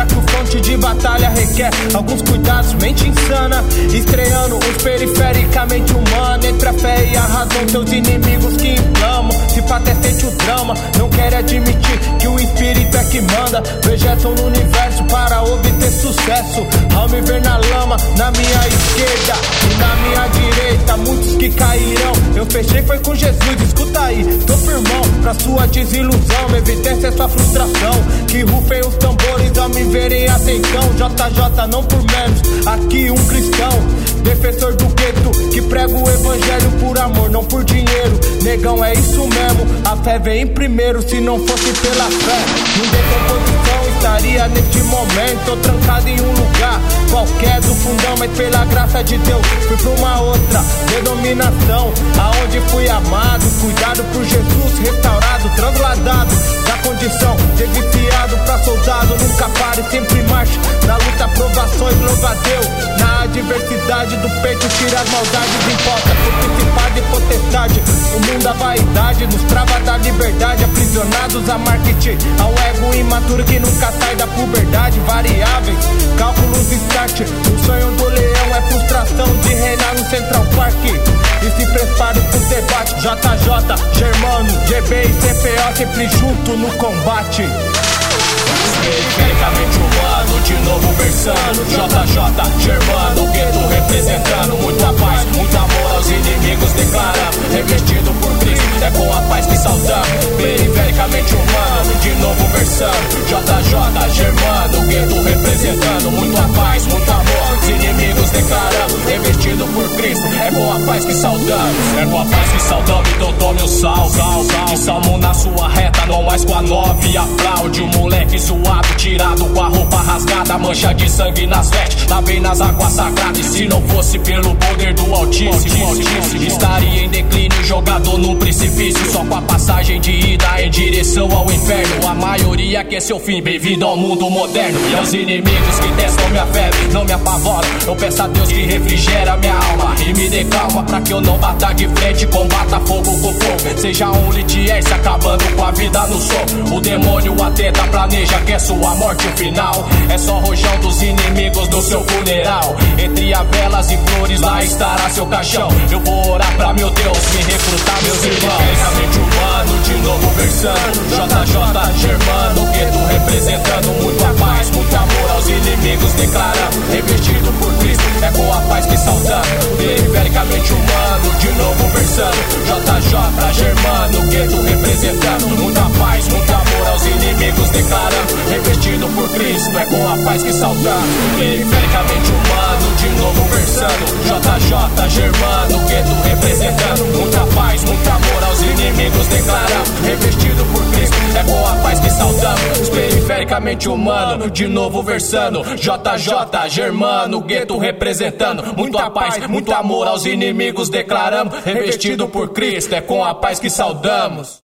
que o fronte de batalha requer alguns cuidados, mente insana, estreando os perifericamente humanos. Entre a fé e a razão, seus inimigos que inflamam. Se pata sente o drama, não quer admitir que o espírito é que manda. Projetam no universo para obter sucesso. Ao me ver na lama, na minha esquerda e na minha direita, muitos que cairão. Eu fechei foi com Jesus, escuta aí, tô firmão. Pra sua desilusão, evidência é sua frustração. Que rufem os tambores ao me verem atenção. JJ não por menos, aqui um cristão, defensor do gueto, que prega o evangelho por amor, não por dinheiro. Negão, é isso mesmo, a fé vem em primeiro. Se não fosse pela fé, em decomposição estaria neste momento, trancado em um lugar qualquer do fundão. Mas pela graça de Deus, fui pra uma outra denominação, aonde fui amado, cuidado por Jesus, restaurado, transladado da condição de viciado pra soldado. Nunca pare, sempre marche, na luta provações, louva a Deus. Na adversidade do peito tira as maldades impostas por principado e potestade. O mundo a vaidade nos trava da liberdade, aprisionados a marketing, ao ego imaturo que nunca sai da puberdade. Variáveis, cálculos start, o sonho do leão é frustração de reinar no Central Park. E se prepare pro debate, JJ, Germano, GB e CPO sempre junto no combate. Perifericamente humano, de novo versando. JJ, Germano, gueto representando. Muita paz, muito amor aos inimigos declarando. Revestido por Cristo, é com a paz que saudamos. Perifericamente humano, de novo versando. JJ, Germano, gueto representando. Muita paz, muito amor aos inimigos declarando. Revestido por Cristo, é com a paz que saudamos. É com a paz que saudamos, então tome o salve. De salmo na sua reta, não mais com a 9. Aplaude o moleque zoado, tirado com a roupa rasgada, mancha de sangue nas vestes, lavei nas águas sagradas. E se não fosse pelo poder do Altíssimo, estaria em declínio, jogado num precipício, só com a passagem de ida em direção ao inferno. A maioria quer seu fim, bem-vindo ao mundo moderno. E aos inimigos que testam minha fé, não me apavoram, eu peço a Deus que refrigera minha alma e me dê calma, pra que eu não bata de frente, combata fogo com fogo. Seja um litier se acabando com a vida no soco. O demônio atenta, planeja, quer sua morte o final. É só rojão dos inimigos do seu funeral. Entre a velas e flores lá estará seu caixão. Eu vou orar pra meu Deus me recrutar, meus irmãos. Perifericamente humano, de novo versando. JJ, Germano, gueto representando. Muita paz, muito amor aos inimigos declarando. Revestido por Cristo, é com a paz que saudamos. Perifericamente humano, de novo versando. JJ, Germano, gueto representando. Muita paz, muito amor aos inimigos declarando. Revestido por Cristo, é com a paz que saudamos. Perifericamente humano, de novo versando. JJ, Germano, gueto representando. Muita paz, muito amor aos inimigos declarando. Revestido por Cristo, é com a paz que saudamos. Perifericamente humano, de novo versando. JJ, Germano, gueto representando. Muita paz, muito amor aos inimigos declaramos. Revestido por Cristo, é com a paz que saudamos.